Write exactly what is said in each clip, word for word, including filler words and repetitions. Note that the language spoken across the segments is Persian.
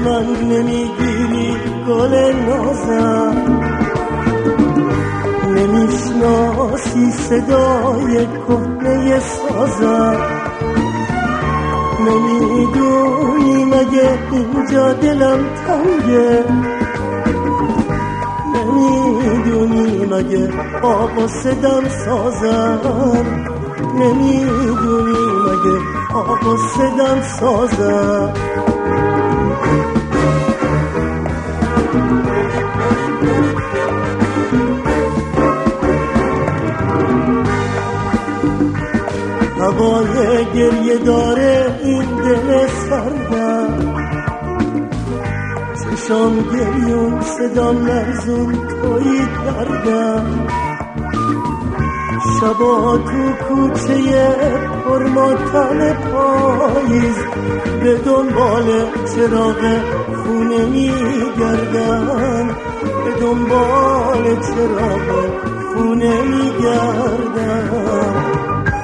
من نمیگیری گل نازم، نمیشناسی صدای کهنه سازم، نمیدونی مگه اینجا دلم تنگه، نمیدونی مگه آقا صدم سازم، نمیدونی مگه آقا صدم سازم. هوای گریه داره این دل سردم، چشام گریون صدام لرزون توی دردم، شبا تو کوچه پرماتم پاییز به دنبال چراغ خونه میگردم، به دنبال چراغ خونه میگردم.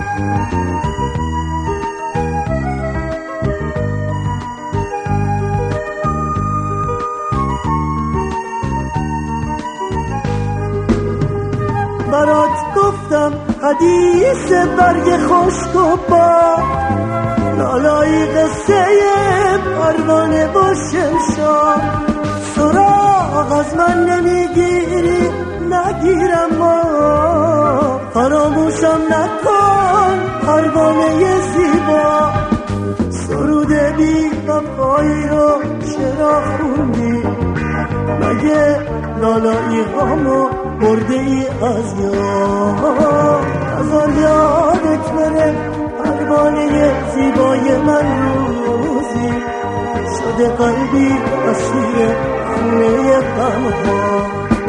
برات گفتم حدیث برگ خشک و باد، لالایی قصه پروانه با شمشاد، سراغ از من نمیگیری نگیرم ما، فراموشم نکن پروانه زیبا، سرود بی وفایی رو چرا خوندی؟ مگه لالایی هامو برده ای از یاد؟ از آن یادت بره پروانه زیبای من روزی شده قلبی اسیر خونه غمها.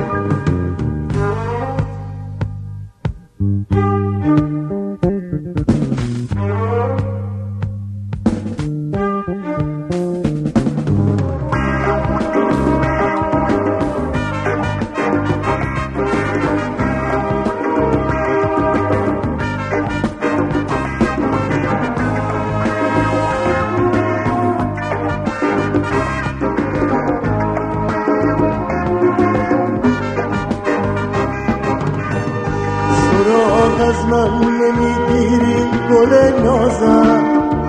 از من نمیگیری گل نازم،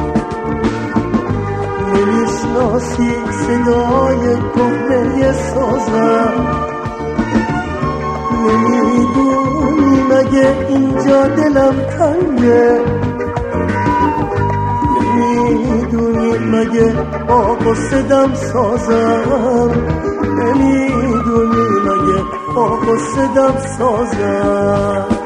نمیشناسی صدای کهنه سازم، نمیدونی مگه اینجا دلم تنگه، نمیدونی مگه آقا صدم سازم، نمیدونی مگه آقا صدم سازم.